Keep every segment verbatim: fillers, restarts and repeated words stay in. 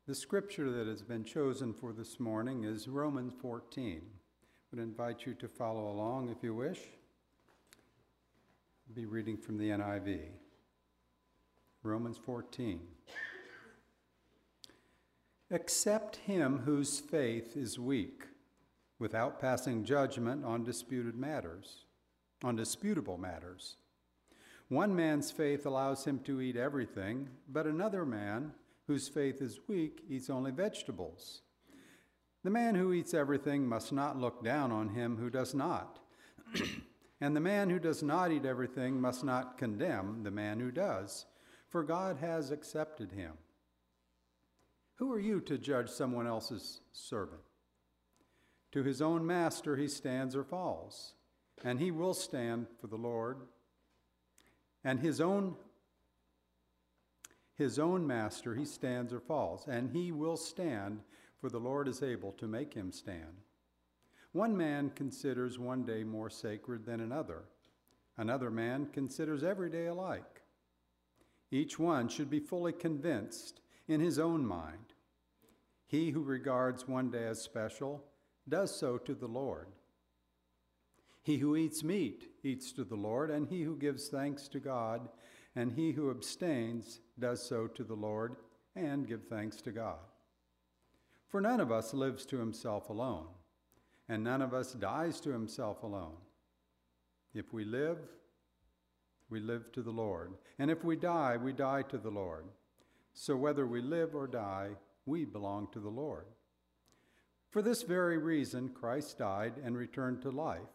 The scripture that has been chosen for this morning is Romans fourteen. I would invite you to follow along if you wish. I'll be reading from the N I V. Romans fourteen. Accept him whose faith is weak, without passing judgment on disputed matters, on disputable matters. One man's faith allows him to eat everything, but another man, whose faith is weak, eats only vegetables. The man who eats everything must not look down on him who does not. And the man who does not eat everything must not condemn the man who does, for God has accepted him. Who are you to judge someone else's servant? To his own master he stands or falls, and he will stand for the Lord. And his own His own master he stands or falls, and he will stand, for the Lord is able to make him stand. One man considers one day more sacred than another. Another man considers every day alike. Each one should be fully convinced in his own mind. He who regards one day as special does so to the Lord. He who eats meat eats to the Lord, and he who gives thanks to God, and he who abstains does so to the Lord, and give thanks to God. For none of us lives to himself alone, and none of us dies to himself alone. If we live, we live to the Lord, and if we die, we die to the Lord. So whether we live or die, we belong to the Lord. For this very reason, Christ died and returned to life,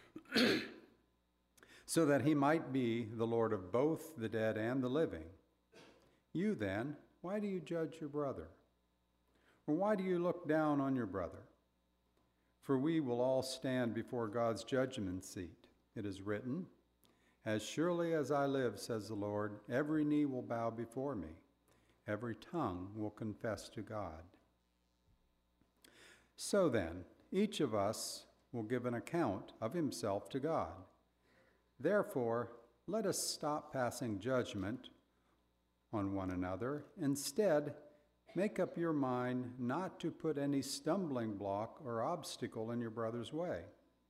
so that he might be the Lord of both the dead and the living. You then, why do you judge your brother? Or why do you look down on your brother? For we will all stand before God's judgment seat. It is written, "As surely as I live, says the Lord, every knee will bow before me, every tongue will confess to God." So then, each of us will give an account of himself to God. Therefore, let us stop passing judgment on one another. Instead, make up your mind not to put any stumbling block or obstacle in your brother's way.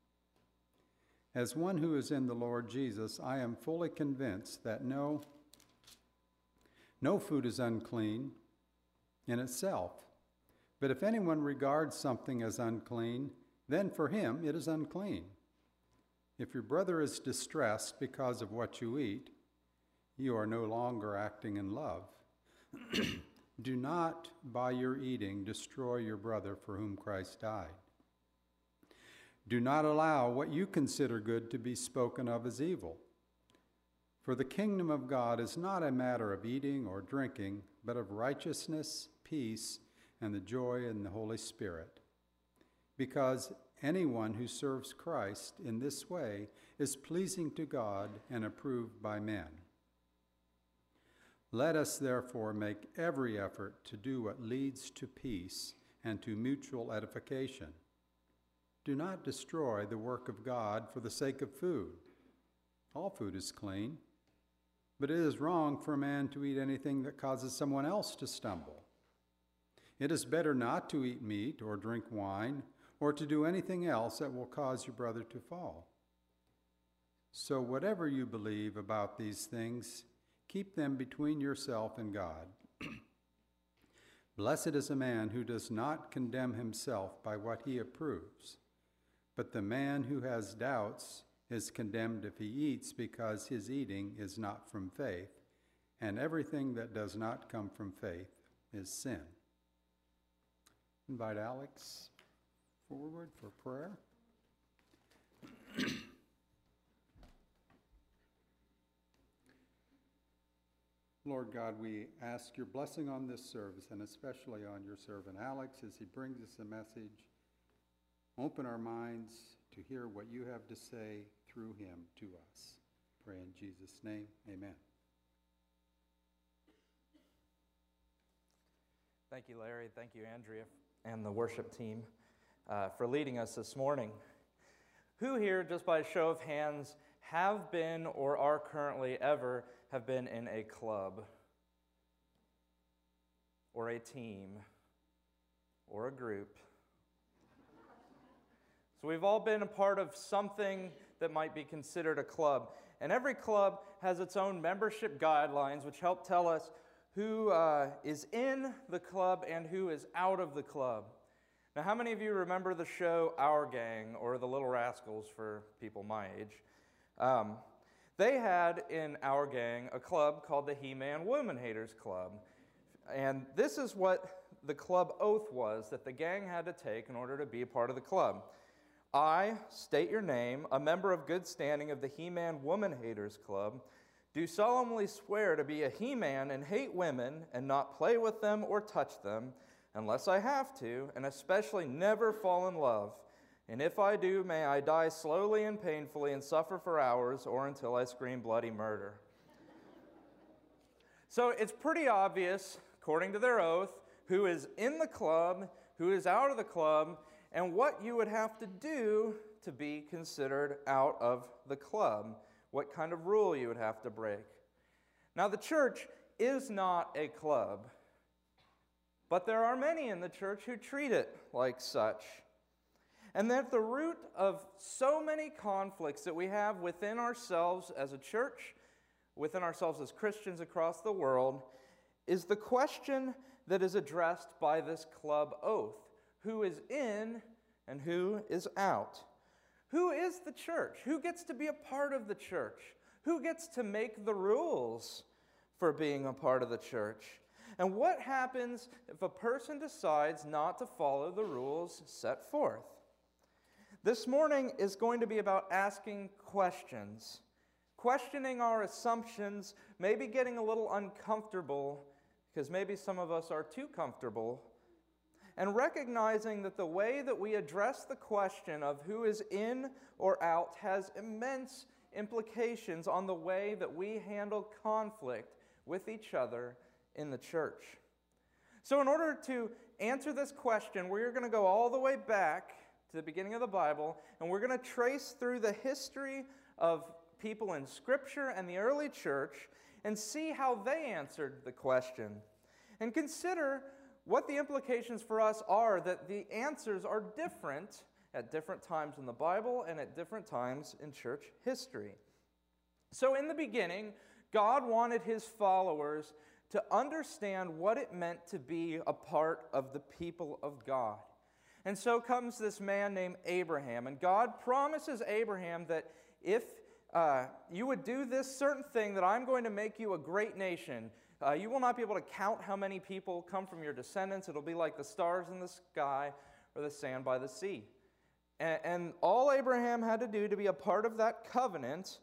As one who is in the Lord Jesus, I am fully convinced that no, no food is unclean in itself. But if anyone regards something as unclean, then for him it is unclean. If your brother is distressed because of what you eat, you are no longer acting in love. Do not, by your eating, destroy your brother for whom Christ died. Do not allow what you consider good to be spoken of as evil. For the kingdom of God is not a matter of eating or drinking, but of righteousness, peace, and the joy in the Holy Spirit. Because anyone who serves Christ in this way is pleasing to God and approved by men. Let us therefore make every effort to do what leads to peace and to mutual edification. Do not destroy the work of God for the sake of food. All food is clean, but it is wrong for a man to eat anything that causes someone else to stumble. It is better not to eat meat or drink wine or to do anything else that will cause your brother to fall. So whatever you believe about these things, keep them between yourself and God. Blessed is a man who does not condemn himself by what he approves, but the man who has doubts is condemned if he eats, because his eating is not from faith, and everything that does not come from faith is sin. Invite Alex forward for prayer. Lord God, we ask your blessing on this service, and especially on your servant Alex as he brings us a message. Open our minds to hear what you have to say through him to us. Pray in Jesus' name, amen. Thank you, Larry. Thank you, Andrea, and the worship team uh, for leading us this morning. Who here, just by a show of hands, have been or are currently ever have been in a club or a team or a group. So we've all been a part of something that might be considered a club. And every club has its own membership guidelines, which help tell us who uh, is in the club and who is out of the club. Now, how many of you remember the show Our Gang, or The Little Rascals for people my age? Um, they had in Our Gang a club called the He-Man Woman Haters Club. And this is what the club oath was that the gang had to take in order to be a part of the club. I, state your name, a member of good standing of the He-Man Woman Haters Club, do solemnly swear to be a He-Man and hate women and not play with them or touch them, unless I have to, and especially never fall in love. And if I do, may I die slowly and painfully and suffer for hours or until I scream bloody murder. So it's pretty obvious, according to their oath, who is in the club, who is out of the club, and what you would have to do to be considered out of the club, what kind of rule you would have to break. Now, the church is not a club, but there are many in the church who treat it like such. And that the root of so many conflicts that we have within ourselves as a church, within ourselves as Christians across the world, is the question that is addressed by this club oath. Who is in and who is out? Who is the church? Who gets to be a part of the church? Who gets to make the rules for being a part of the church? And what happens if a person decides not to follow the rules set forth? This morning is going to be about asking questions, questioning our assumptions, maybe getting a little uncomfortable, because maybe some of us are too comfortable, and recognizing that the way that we address the question of who is in or out has immense implications on the way that we handle conflict with each other in the church. So in order to answer this question, we're going to go all the way back to the beginning of the Bible, and we're going to trace through the history of people in Scripture and the early church and see how they answered the question. And consider what the implications for us are that the answers are different at different times in the Bible and at different times in church history. So in the beginning, God wanted his followers to understand what it meant to be a part of the people of God. And so comes this man named Abraham, and God promises Abraham that if uh, you would do this certain thing, that I'm going to make you a great nation. Uh, you will not be able to count how many people come from your descendants. It'll be like the stars in the sky or the sand by the sea. And, and all Abraham had to do to be a part of that covenant,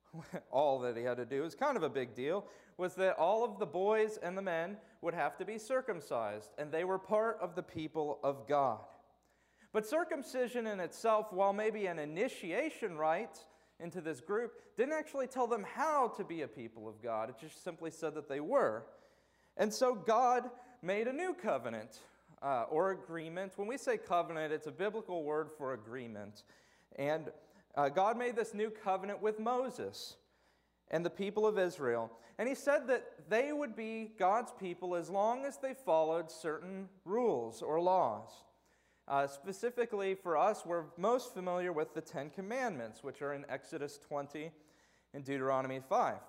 all that he had to do, is kind of a big deal, was that all of the boys and the men would have to be circumcised, and they were part of the people of God. But circumcision in itself, while maybe an initiation rite into this group, didn't actually tell them how to be a people of God. It just simply said that they were. And so God made a new covenant uh, or agreement. When we say covenant, it's a biblical word for agreement. And uh, God made this new covenant with Moses and the people of Israel. And he said that they would be God's people as long as they followed certain rules or laws. Uh, specifically for us, we're most familiar with the Ten Commandments, which are in Exodus twenty and Deuteronomy five.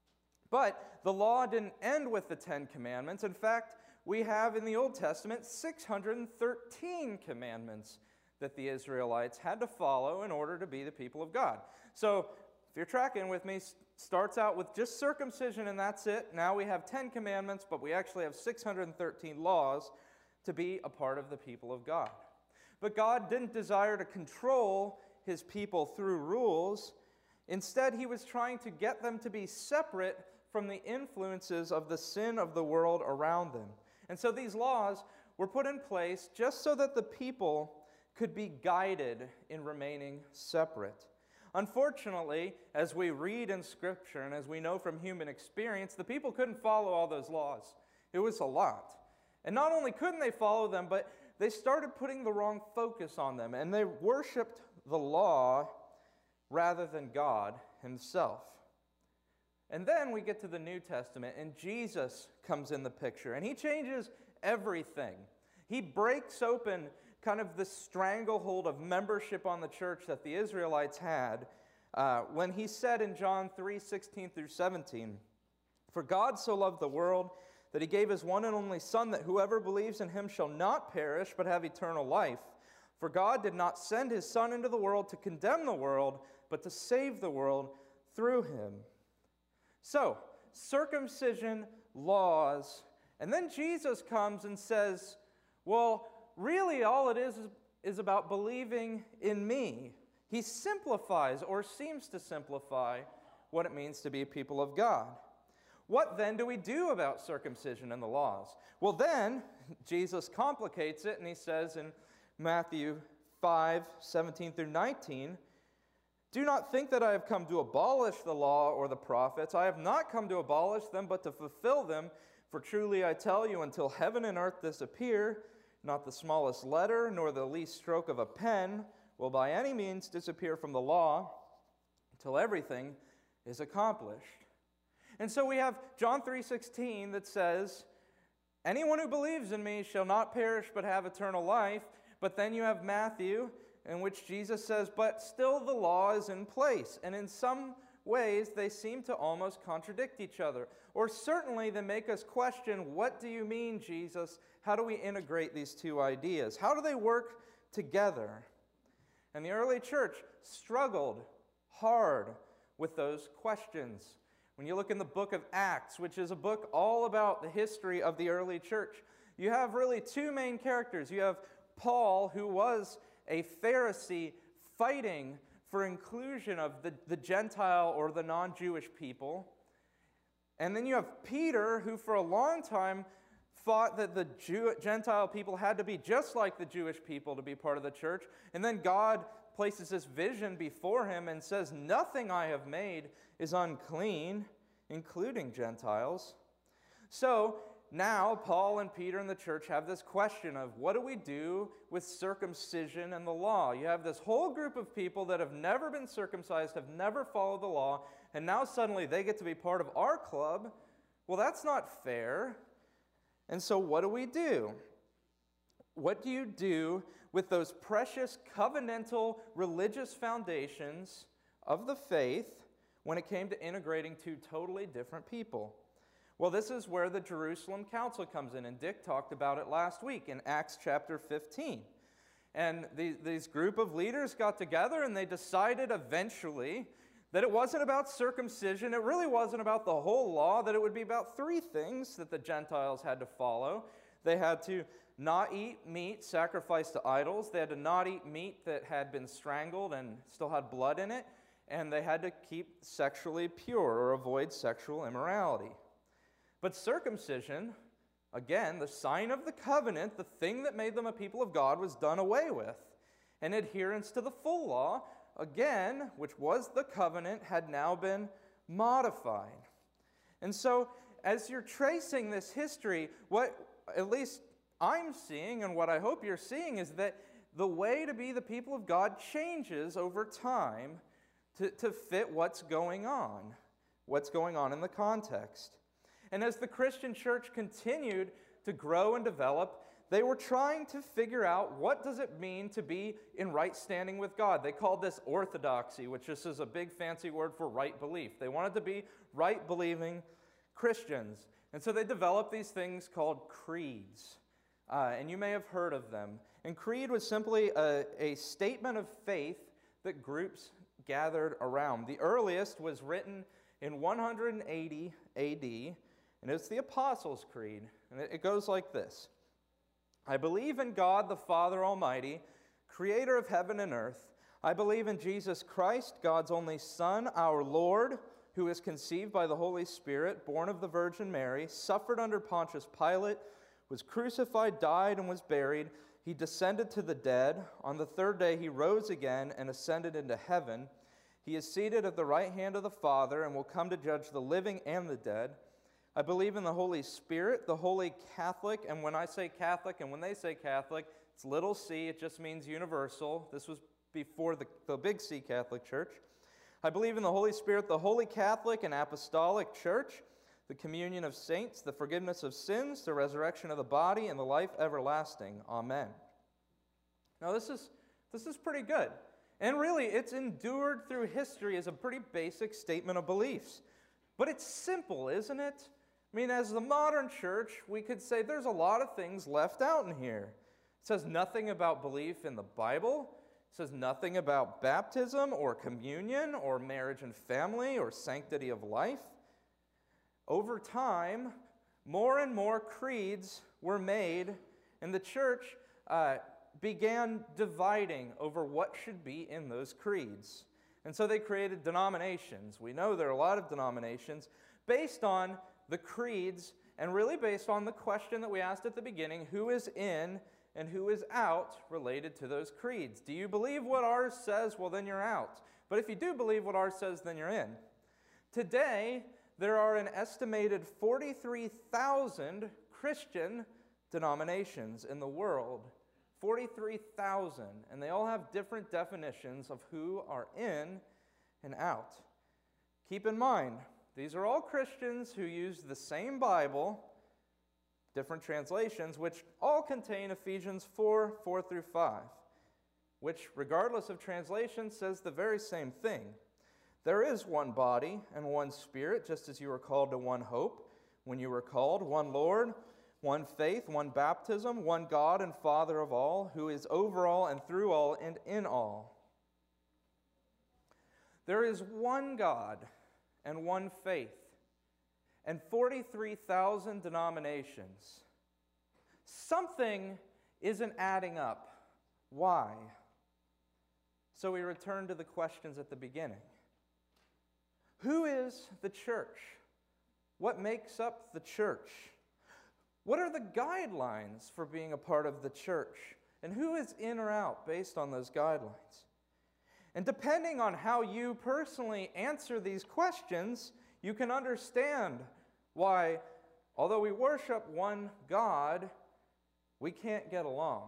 But the law didn't end with the Ten Commandments. In fact, we have in the Old Testament six hundred thirteen commandments that the Israelites had to follow in order to be the people of God. So if you're tracking with me, starts out with just circumcision and that's it. Now we have ten commandments, but we actually have six hundred thirteen laws to be a part of the people of God. But God didn't desire to control his people through rules. Instead, he was trying to get them to be separate from the influences of the sin of the world around them. And so these laws were put in place just so that the people could be guided in remaining separate. Unfortunately, as we read in Scripture and as we know from human experience, the people couldn't follow all those laws. It was a lot. And not only couldn't they follow them, but they started putting the wrong focus on them, and they worshiped the law rather than God himself. And then we get to the New Testament, and Jesus comes in the picture, and he changes everything. He breaks open kind of the stranglehold of membership on the church that the Israelites had uh, when he said in John three sixteen through seventeen, "For God so loved the world that he gave his one and only Son, that whoever believes in him shall not perish but have eternal life. For God did not send his Son into the world to condemn the world, but to save the world through him." So, circumcision, laws, and then Jesus comes and says, well, really all it is is, is about believing in me. He simplifies, or seems to simplify, what it means to be a people of God. What then do we do about circumcision and the laws? Well, then, Jesus complicates it, and he says in Matthew five seventeen through nineteen, "Do not think that I have come to abolish the law or the prophets. I have not come to abolish them, but to fulfill them. For truly I tell you, until heaven and earth disappear, not the smallest letter nor the least stroke of a pen will by any means disappear from the law, until everything is accomplished." And so we have John three sixteen that says, "Anyone who believes in me shall not perish but have eternal life." But then you have Matthew, in which Jesus says, "But still the law is in place." And in some ways, they seem to almost contradict each other. Or certainly they make us question, what do you mean, Jesus? How do we integrate these two ideas? How do they work together? And the early church struggled hard with those questions. When you look in the book of Acts, which is a book all about the history of the early church, you have really two main characters. You have Paul, who was a Pharisee fighting for inclusion of the, the Gentile or the non-Jewish people. And then you have Peter, who for a long time thought that the Jew, Gentile people had to be just like the Jewish people to be part of the church. And then God places this vision before him and says, "Nothing I have made is unclean, including Gentiles." So now Paul and Peter and the church have this question of, what do we do with circumcision and the law? You have this whole group of people that have never been circumcised, have never followed the law, and now suddenly they get to be part of our club. Well, that's not fair. And so what do we do? What do you do with those precious covenantal religious foundations of the faith when it came to integrating two totally different people? Well, this is where the Jerusalem Council comes in, and Dick talked about it last week in Acts chapter fifteen. And these, these group of leaders got together, and they decided eventually that it wasn't about circumcision, it really wasn't about the whole law, that it would be about three things that the Gentiles had to follow. They had to not eat meat sacrificed to idols, they had to not eat meat that had been strangled and still had blood in it, and they had to keep sexually pure or avoid sexual immorality. But circumcision, again, the sign of the covenant, the thing that made them a people of God, was done away with. And adherence to the full law, again, which was the covenant, had now been modified. And so, as you're tracing this history, what at least I'm seeing, and what I hope you're seeing, is that the way to be the people of God changes over time to, to fit what's going on, what's going on in the context. And as the Christian church continued to grow and develop, they were trying to figure out, what does it mean to be in right standing with God? They called this orthodoxy, which just is a big fancy word for right belief. They wanted to be right believing Christians. And so they developed these things called creeds. Uh, and you may have heard of them. And creed was simply a, a statement of faith that groups gathered around. The earliest was written in one hundred eighty A D, and it's the Apostles' Creed. And it, it goes like this. I believe in God the Father Almighty, creator of heaven and earth. I believe in Jesus Christ, God's only Son, our Lord, who was conceived by the Holy Spirit, born of the Virgin Mary, suffered under Pontius Pilate, was crucified, died, and was buried. He descended to the dead. On the third day he rose again and ascended into heaven. He is seated at the right hand of the Father and will come to judge the living and the dead. I believe in the Holy Spirit, the Holy Catholic, and when I say Catholic and when they say Catholic, it's little c, it just means universal. This was before the, the big C Catholic Church. I believe in the Holy Spirit, the Holy Catholic and Apostolic Church, the communion of saints, the forgiveness of sins, the resurrection of the body, and the life everlasting. Amen. Now this is, this is pretty good. And really, it's endured through history as a pretty basic statement of beliefs. But it's simple, isn't it? I mean, as the modern church, we could say there's a lot of things left out in here. It says nothing about belief in the Bible. It says nothing about baptism or communion or marriage and family or sanctity of life. Over time, more and more creeds were made, and the church uh, began dividing over what should be in those creeds. And so they created denominations. We know there are a lot of denominations based on the creeds and really based on the question that we asked at the beginning, who is in and who is out related to those creeds. Do you believe what ours says? Well, then you're out. But if you do believe what ours says, then you're in. Today, there are an estimated forty-three thousand Christian denominations in the world. forty-three thousand. And they all have different definitions of who are in and out. Keep in mind, these are all Christians who use the same Bible, different translations, which all contain Ephesians four, four through five, which, regardless of translation, says the very same thing. There is one body and one Spirit, just as you were called to one hope when you were called, one Lord, one faith, one baptism, one God and Father of all, who is over all and through all and in all. There is one God and one faith, and forty-three thousand denominations. Something isn't adding up. Why? So we return to the questions at the beginning. Who is the church? What makes up the church? What are the guidelines for being a part of the church? And who is in or out based on those guidelines? And depending on how you personally answer these questions, you can understand why, although we worship one God, we can't get along.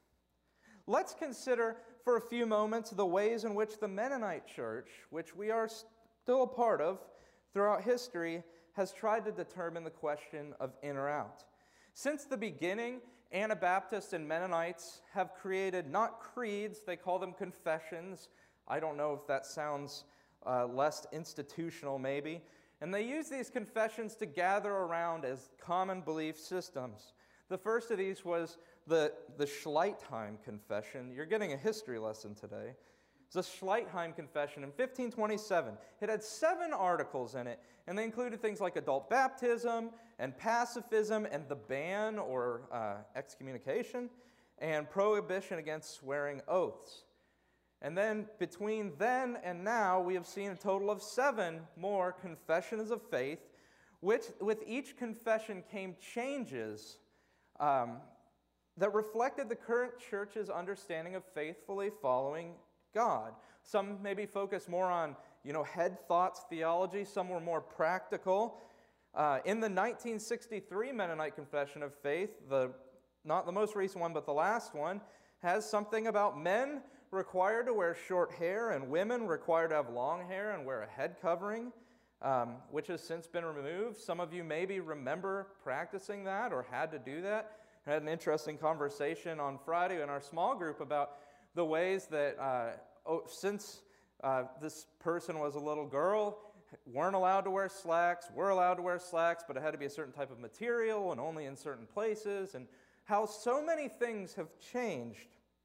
Let's consider for a few moments the ways in which the Mennonite Church, which we are still a part of throughout history, has tried to determine the question of in or out. Since the beginning, Anabaptists and Mennonites have created not creeds, they call them confessions. I don't know if that sounds uh, less institutional maybe. And they use these confessions to gather around as common belief systems. The first of these was the, the Schleitheim Confession. You're getting a history lesson today. It's the Schleitheim Confession in fifteen twenty-seven. It had seven articles in it, and they included things like adult baptism and pacifism and the ban or uh, excommunication and prohibition against swearing oaths. And then between then and now, we have seen a total of seven more confessions of faith, which with each confession came changes um, that reflected the current church's understanding of faithfully following God. Some maybe focus more on, you know, head thoughts theology. Some were more practical. Uh, in the nineteen sixty-three Mennonite Confession of Faith, the not the most recent one, but the last one, has something about men required to wear short hair and women required to have long hair and wear a head covering, um, which has since been removed. Some of you maybe remember practicing that or had to do that. I had an interesting conversation on Friday in our small group about the ways that uh, oh, since uh, this person was a little girl, weren't allowed to wear slacks, were allowed to wear slacks, but it had to be a certain type of material and only in certain places, and how so many things have changed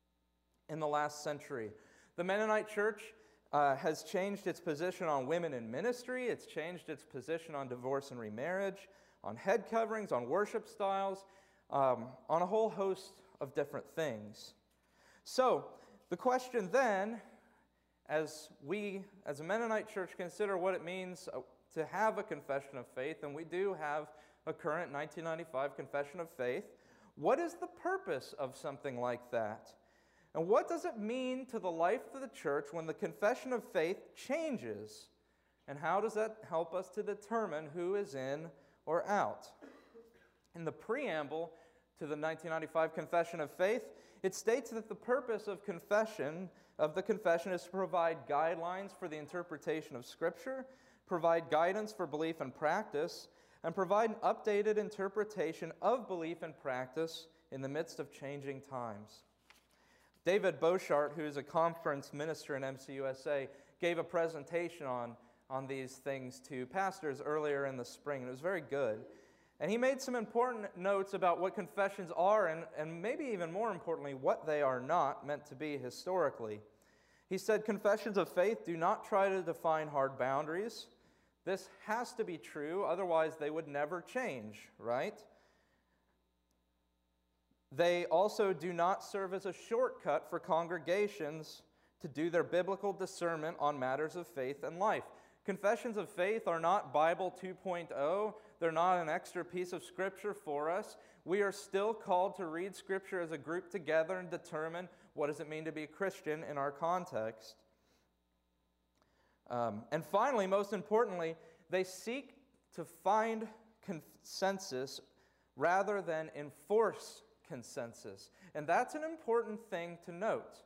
in the last century. The Mennonite Church uh, has changed its position on women in ministry, it's changed its position on divorce and remarriage, on head coverings, on worship styles, um, on a whole host of different things. So, the question then, as we, as a Mennonite church, consider what it means to have a confession of faith, and we do have a current nineteen ninety-five confession of faith, what is the purpose of something like that? And what does it mean to the life of the church when the confession of faith changes? And how does that help us to determine who is in or out? In the preamble to the nineteen ninety-five confession of faith, it states that the purpose of confession, of the confession, is to provide guidelines for the interpretation of Scripture, provide guidance for belief and practice, and provide an updated interpretation of belief and practice in the midst of changing times. David Bochart, who is a conference minister in M C U S A, gave a presentation on, on these things to pastors earlier in the spring, and it was very good. And he made some important notes about what confessions are and, and maybe even more importantly, what they are not meant to be historically. He said, confessions of faith do not try to define hard boundaries. This has to be true, otherwise they would never change, right? They also do not serve as a shortcut for congregations to do their biblical discernment on matters of faith and life. Confessions of faith are not Bible two point oh. They're not an extra piece of Scripture for us. We are still called to read Scripture as a group together and determine what does it mean to be a Christian in our context. Um, and finally, most importantly, they seek to find consensus rather than enforce consensus. And that's an important thing to note.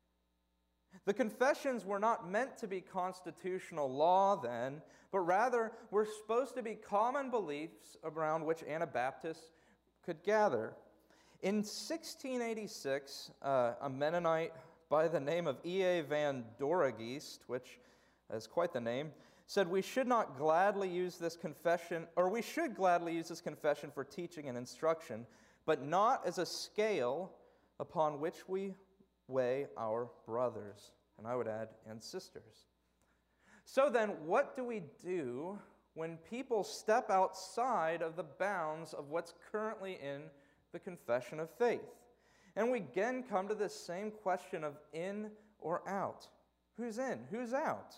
The confessions were not meant to be constitutional law then, but rather were supposed to be common beliefs around which Anabaptists could gather. In sixteen eighty-six, uh, a Mennonite by the name of E A van Doregeest, which is quite the name, said we should not gladly use this confession, or we should gladly use this confession for teaching and instruction, but not as a scale upon which we weigh our brothers, and I would add, and sisters. So then, what do we do when people step outside of the bounds of what's currently in the confession of faith? And we again come to this same question of in or out. Who's in? Who's out?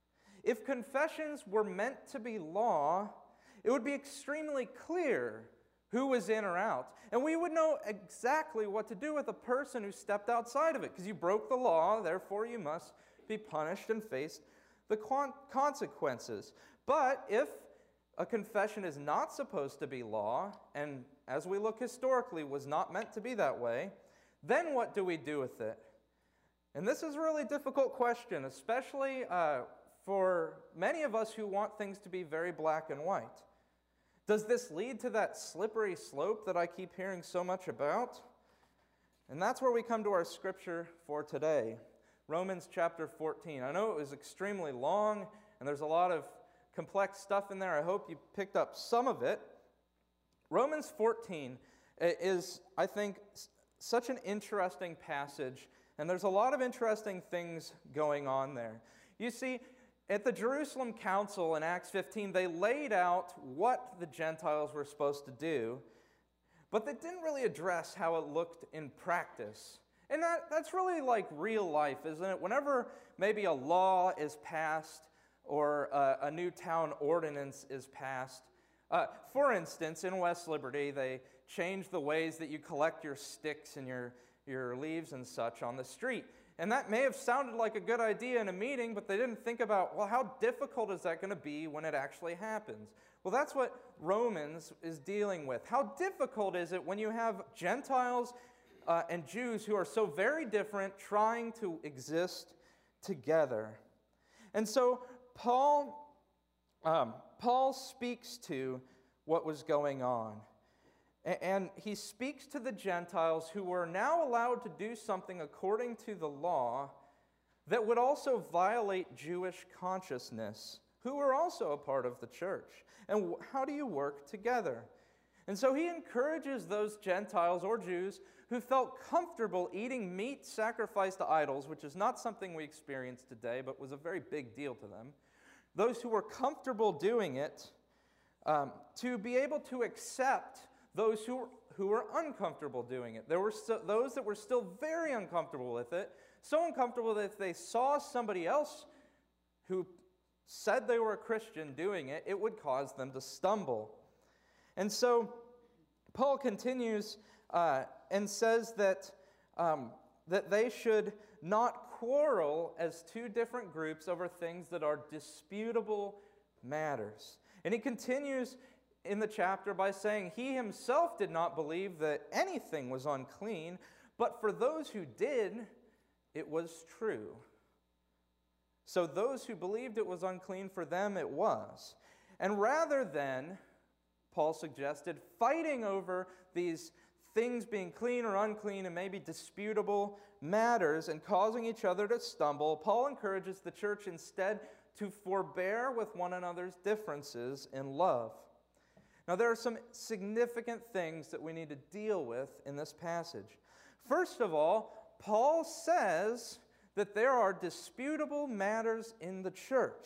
If confessions were meant to be law, it would be extremely clear who was in or out. And we would know exactly what to do with a person who stepped outside of it, because you broke the law, therefore you must be punished and face the consequences. But if a confession is not supposed to be law, and as we look historically was not meant to be that way, then what do we do with it? And this is a really difficult question, especially uh, for many of us who want things to be very black and white. Does this lead to that slippery slope that I keep hearing so much about? And that's where we come to our scripture for today, Romans chapter fourteen. I know it was extremely long, and there's a lot of complex stuff in there. I hope you picked up some of it. Romans fourteen is, I think, such an interesting passage, and there's a lot of interesting things going on there. You see, at the Jerusalem Council in Acts fifteen, they laid out what the Gentiles were supposed to do, but they didn't really address how it looked in practice. And that, that's really like real life, isn't it? Whenever maybe a law is passed or a, a new town ordinance is passed, uh, for instance, in West Liberty, they changed the ways that you collect your sticks and your, your leaves and such on the street. And that may have sounded like a good idea in a meeting, but they didn't think about, well, how difficult is that going to be when it actually happens? Well, that's what Romans is dealing with. How difficult is it when you have Gentiles uh, and Jews who are so very different trying to exist together? And so Paul, um, Paul speaks to what was going on. And he speaks to the Gentiles who were now allowed to do something according to the law that would also violate Jewish consciousness, who were also a part of the church. And how do you work together? And so he encourages those Gentiles or Jews who felt comfortable eating meat sacrificed to idols, which is not something we experience today, but was a very big deal to them. Those who were comfortable doing it, um, to be able to accept those who were, who were uncomfortable doing it. There were so, those that were still very uncomfortable with it, so uncomfortable that if they saw somebody else who said they were a Christian doing it, it would cause them to stumble. And so Paul continues uh, and says that, um, that they should not quarrel as two different groups over things that are disputable matters. And he continues in the chapter by saying he himself did not believe that anything was unclean, but for those who did, it was true. So those who believed it was unclean, for them it was. And rather than Paul suggested, fighting over these things being clean or unclean and maybe disputable matters and causing each other to stumble, Paul encourages the church instead to forbear with one another's differences in love. Now, there are some significant things that we need to deal with in this passage. First of all, Paul says that there are disputable matters in the church.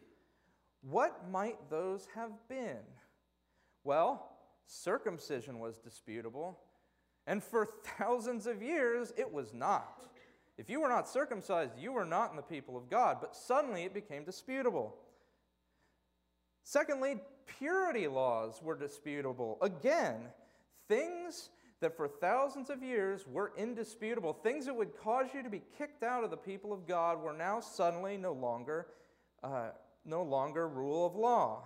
What might those have been? Well, circumcision was disputable, and for thousands of years it was not. If you were not circumcised, you were not in the people of God, but suddenly it became disputable. Secondly, purity laws were disputable. Again, things that for thousands of years were indisputable, things that would cause you to be kicked out of the people of God, were now suddenly no longer, uh, no longer rule of law.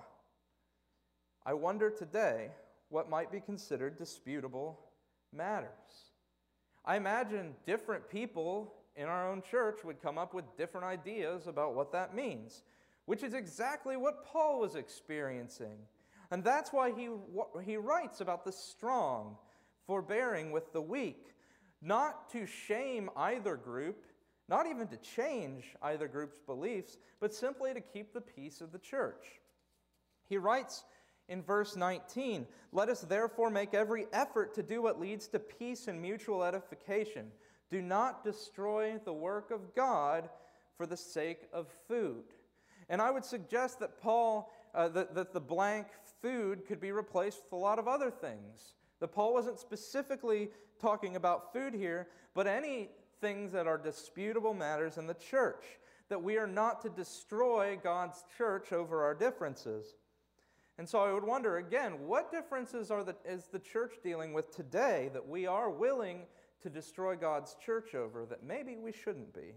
I wonder today what might be considered disputable matters. I imagine different people in our own church would come up with different ideas about what that means, which is exactly what Paul was experiencing. And that's why he, he writes about the strong forbearing with the weak, not to shame either group, not even to change either group's beliefs, but simply to keep the peace of the church. He writes in verse nineteen, "Let us therefore make every effort to do what leads to peace and mutual edification. Do not destroy the work of God for the sake of food." And I would suggest that Paul, uh, that, that the blank food could be replaced with a lot of other things. That Paul wasn't specifically talking about food here, but any things that are disputable matters in the church. That we are not to destroy God's church over our differences. And so I would wonder, again, what differences are the, is the church dealing with today that we are willing to destroy God's church over that maybe we shouldn't be?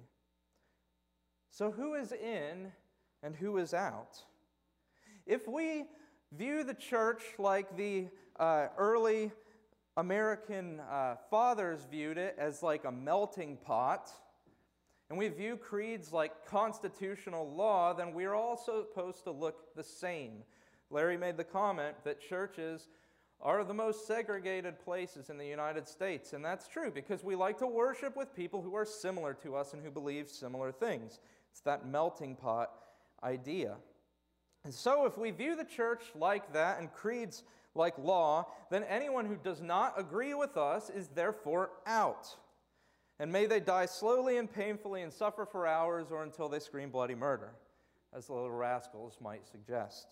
So who is in and who is out? If we view the church like the uh, early American uh, fathers viewed it, as like a melting pot, and we view creeds like constitutional law, then we are all supposed to look the same. Larry made the comment that churches are the most segregated places in the United States, and that's true because we like to worship with people who are similar to us and who believe similar things. It's that melting pot idea. And so if we view the church like that and creeds like law, then anyone who does not agree with us is therefore out. And may they die slowly and painfully and suffer for hours or until they scream bloody murder, as the Little Rascals might suggest.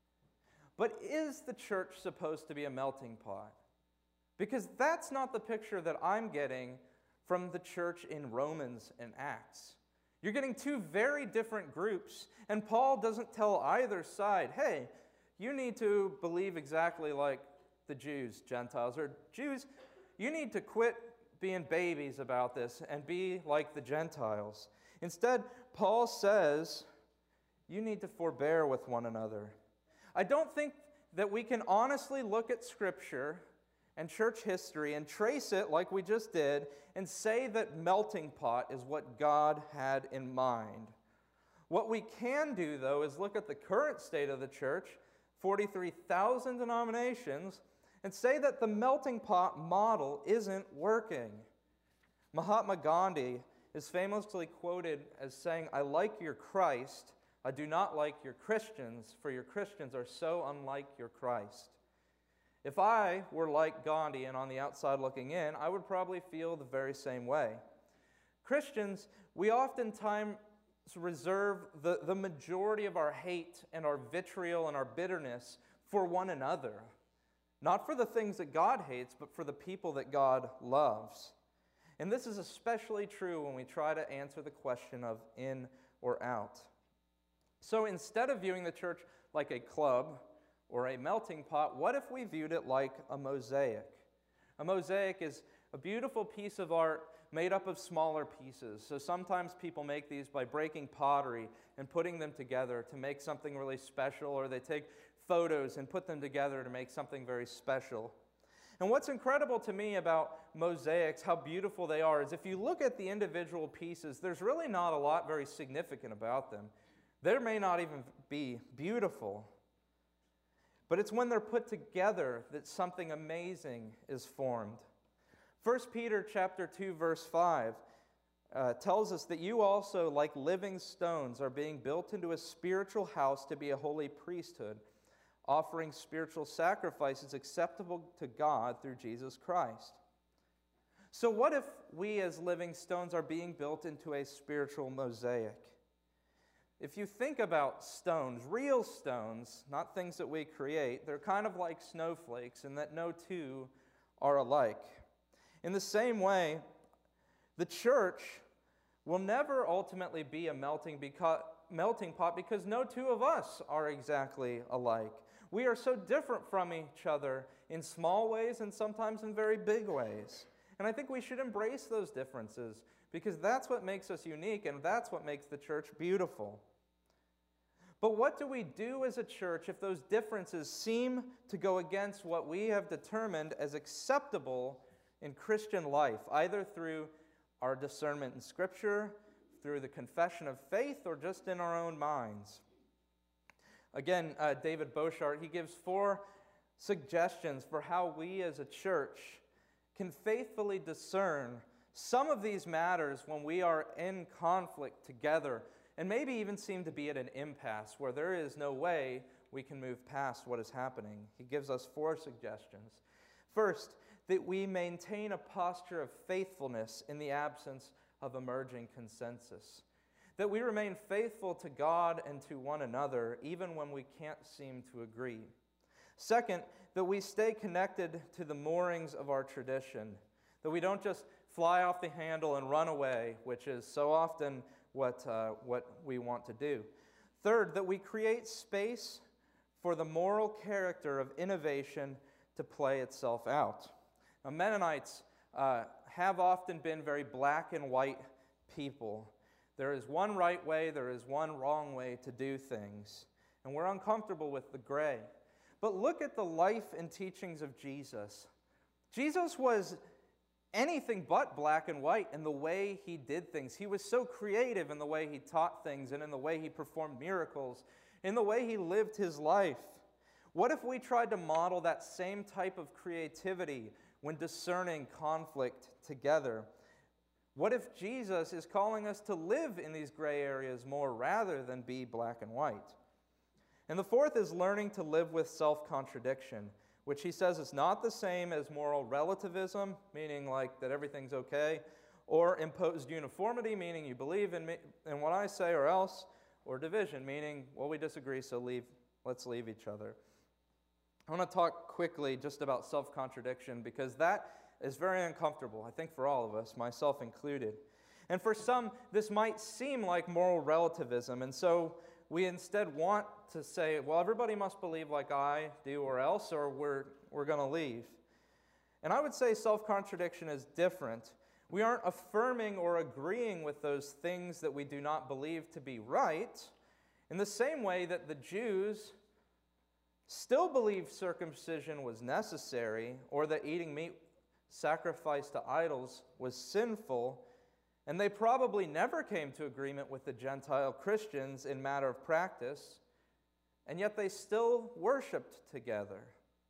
But is the church supposed to be a melting pot? Because that's not the picture that I'm getting from the church in Romans and Acts. You're getting two very different groups, and Paul doesn't tell either side, hey, you need to believe exactly like the Jews, Gentiles, or Jews, you need to quit being babies about this and be like the Gentiles. Instead, Paul says, you need to forbear with one another. I don't think that we can honestly look at Scripture and church history and trace it like we just did and say that melting pot is what God had in mind. What we can do, though, is look at the current state of the church, forty-three thousand denominations, and say that the melting pot model isn't working. Mahatma Gandhi is famously quoted as saying, "I like your Christ, I do not like your Christians, for your Christians are so unlike your Christ." If I were like Gandhi and on the outside looking in, I would probably feel the very same way. Christians, we oftentimes reserve the, the majority of our hate and our vitriol and our bitterness for one another. Not for the things that God hates, but for the people that God loves. And this is especially true when we try to answer the question of in or out. So instead of viewing the church like a club or a melting pot, what if we viewed it like a mosaic? A mosaic is a beautiful piece of art made up of smaller pieces. So sometimes people make these by breaking pottery and putting them together to make something really special, or they take photos and put them together to make something very special. And what's incredible to me about mosaics, how beautiful they are, is if you look at the individual pieces, there's really not a lot very significant about them. They may not even be beautiful. But it's when they're put together that something amazing is formed. First Peter chapter two, verse five uh, tells us that you also, like living stones, are being built into a spiritual house to be a holy priesthood, offering spiritual sacrifices acceptable to God through Jesus Christ. So what if we as living stones are being built into a spiritual mosaic? If you think about stones, real stones, not things that we create, they're kind of like snowflakes in that no two are alike. In the same way, the church will never ultimately be a melting, beca- melting pot because no two of us are exactly alike. We are so different from each other in small ways and sometimes in very big ways. And I think we should embrace those differences because that's what makes us unique and that's what makes the church beautiful. But what do we do as a church if those differences seem to go against what we have determined as acceptable in Christian life, either through our discernment in Scripture, through the confession of faith, or just in our own minds? Again, uh, David Bochart, he gives four suggestions for how we as a church can faithfully discern some of these matters when we are in conflict together and maybe even seem to be at an impasse where there is no way we can move past what is happening. He gives us four suggestions. First, that we maintain a posture of faithfulness in the absence of emerging consensus. That we remain faithful to God and to one another even when we can't seem to agree. Second, that we stay connected to the moorings of our tradition. That we don't just fly off the handle and run away, which is so often what, uh, what we want to do. Third, that we create space for the moral character of innovation to play itself out. Now, Mennonites uh, have often been very black and white people. There is one right way, there is one wrong way to do things, and we're uncomfortable with the gray. But look at the life and teachings of Jesus. Jesus was anything but black and white in the way he did things. He was so creative in the way he taught things and in the way he performed miracles, in the way he lived his life. What if we tried to model that same type of creativity when discerning conflict together? What if Jesus is calling us to live in these gray areas more rather than be black and white? And the fourth is learning to live with self-contradiction, which he says is not the same as moral relativism, meaning like that everything's okay, or imposed uniformity, meaning you believe in me, in what I say or else, or division, meaning, well, we disagree, so leave, let's leave each other. I want to talk quickly just about self-contradiction because that is very uncomfortable, I think for all of us, myself included. And for some, this might seem like moral relativism, and so we instead want to say, well, everybody must believe like I do or else, or we're, we're going to leave. And I would say self-contradiction is different. We aren't affirming or agreeing with those things that we do not believe to be right, in the same way that the Jews still believed circumcision was necessary, or that eating meat sacrificed to idols was sinful, and they probably never came to agreement with the Gentile Christians in matter of practice, and yet they still worshiped together.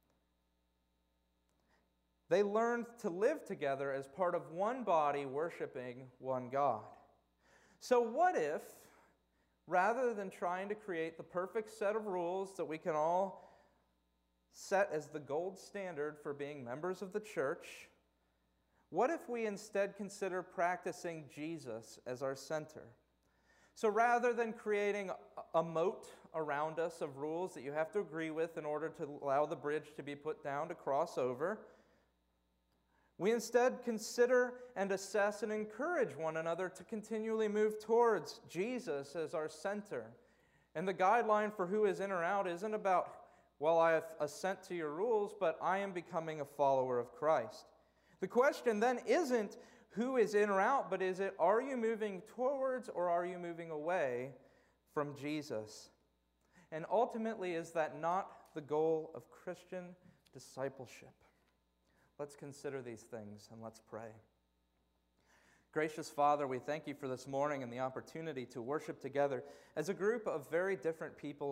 They learned to live together as part of one body worshiping one God. So what if, rather than trying to create the perfect set of rules that we can all set as the gold standard for being members of the church, what if we instead consider practicing Jesus as our center? So rather than creating a moat around us of rules that you have to agree with in order to allow the bridge to be put down to cross over, we instead consider and assess and encourage one another to continually move towards Jesus as our center. And the guideline for who is in or out isn't about, well, I have assent to your rules, but I am becoming a follower of Christ. The question then isn't who is in or out, but is it, are you moving towards or are you moving away from Jesus? And ultimately, is that not the goal of Christian discipleship? Let's consider these things and let's pray. Gracious Father, we thank you for this morning and the opportunity to worship together as a group of very different people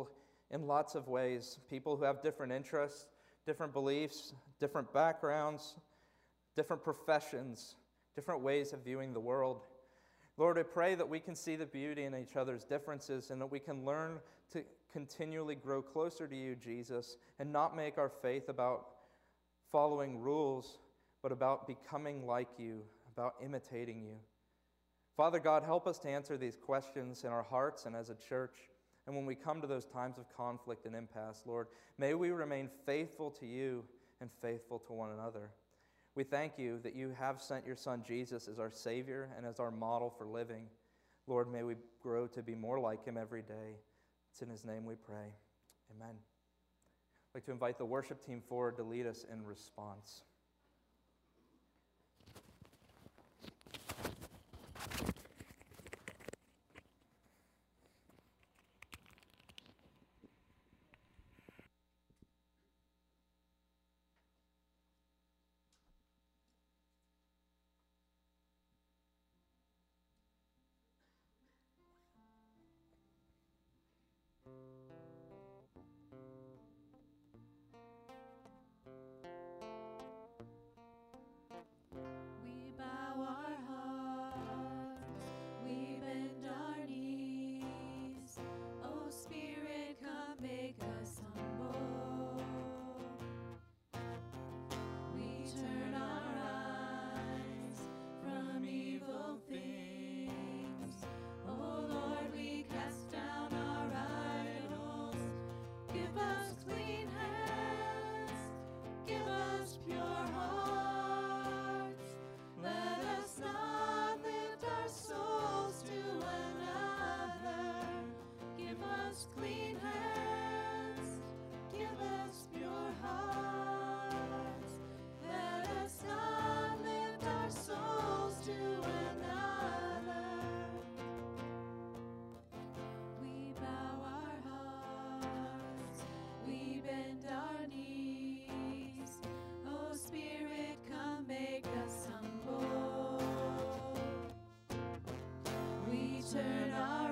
in lots of ways. People who have different interests, different beliefs, different backgrounds, different professions, different ways of viewing the world. Lord, I pray that we can see the beauty in each other's differences and that we can learn to continually grow closer to you, Jesus, and not make our faith about following rules, but about becoming like you, about imitating you. Father God, help us to answer these questions in our hearts and as a church. And when we come to those times of conflict and impasse, Lord, may we remain faithful to you and faithful to one another. We thank you that you have sent your Son Jesus as our Savior and as our model for living. Lord, may we grow to be more like him every day. It's in his name we pray. Amen. I'd like to invite the worship team forward to lead us in response. We bow our hearts, we bend our knees. Oh Spirit, come make us humble. We turn our eyes from evil things. Oh Lord, we cast down our idols. Give us clean hands, give us pure hearts. Let us not lift our souls to another. Give us clean hands, give us pure hearts. Let us not lift our souls to another. We bow our hearts, we bend our knees. Oh Spirit, come make us humble. We turn our